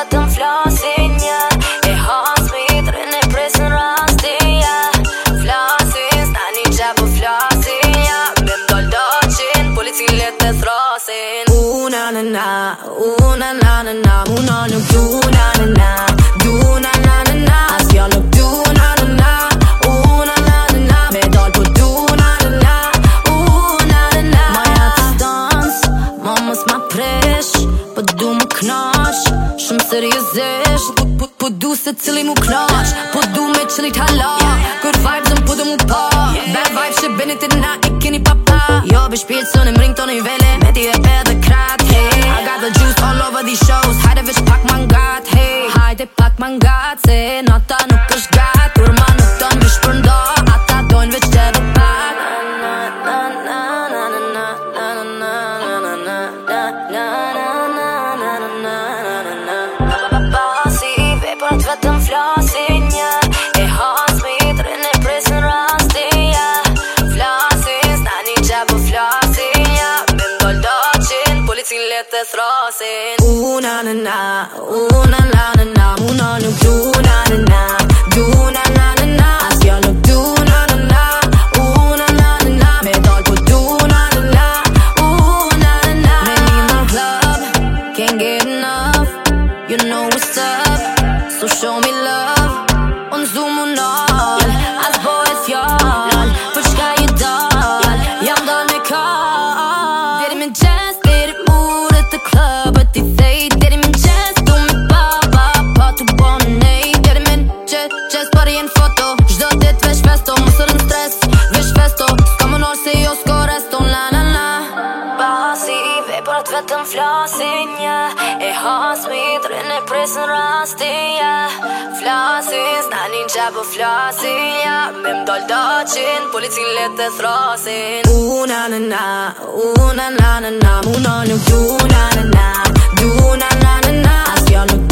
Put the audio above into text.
vetëm flasin, yeah. E hasmitrin e presin rastin, yeah. Flasin, s'tani që po flasin, yeah. Me m'doll doqin, policin let e thrasin. Na na na, na na na na, muna nuk du na na na, du na na na na, as jo nuk du na na na, na na na na, me doll po du na na na, na na na. Maja të stans, ma mos ma presh, po du mu knash, shumë seriozisht, po du se cili mu knash, po du me qëllit hala, good vibes po du mu pa, bad vibes që benit e na e keni papa. Jo be shpirtson e mring tonë i vele, me ti e pe dhe krat, hey. I got the juice all over these shows, hajde veç pak mangat, hey. Hajde pak mangat, se nata nuk është gat, urma nuk ton vish për ndo, ata dojnë veç që dhe pak. Pasi veprat vetëm flasin, yeah. E hasmitrin e presin rastin, yeah. Flasin, s'tani që po flasin, yeah. Me m'doll doqin, policin let e thrasin. Na na na, na na na na, muna nuk du na na na, du na na na na, as jo nuk du na na na, na na na na, me doll po du na na na, na na na. Me in the club, can't get enough, you know what's up, so show me love. Unë zoom unall, as bojt fjall, për çka ju dal, jam dal me kall. Deri me jazz, deri muret të klubet i thejt, deri me jazz, du me baba, pa të bon nej. Deri me jazz, pari jen foto, gjdo dit veç festo, mësër në stres, veç festo, s'ka më nërë se jo s'ko resto, la la la. Pasi veprat vetëm flasin, yeah. E hasmitrin e presin rastin, yeah. Flasin, s'tani që po flasin, yeah. Me m'doll doqin, policin let e thrasin. Na na na, na na na na, muna nuk du na na na, du na na na na, as jo nuk